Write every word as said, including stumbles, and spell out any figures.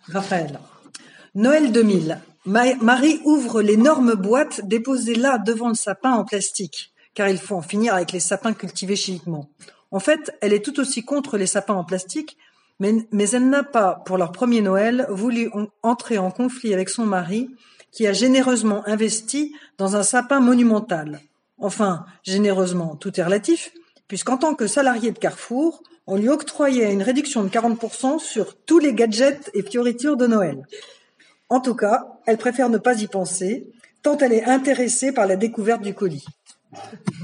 Raphaël. Noël deux mille. Ma- Marie ouvre l'énorme boîte déposée là devant le sapin en plastique, car il faut en finir avec les sapins cultivés chimiquement. En fait, elle est tout aussi contre les sapins en plastique, mais, mais elle n'a pas, pour leur premier Noël, voulu en- entrer en conflit avec son mari, qui a généreusement investi dans un sapin monumental. Enfin, généreusement, tout est relatif, puisqu'en tant que salarié de Carrefour, on lui octroyait une réduction de quarante pour cent sur tous les gadgets et fioritures de Noël. En tout cas, elle préfère ne pas y penser, tant elle est intéressée par la découverte du colis.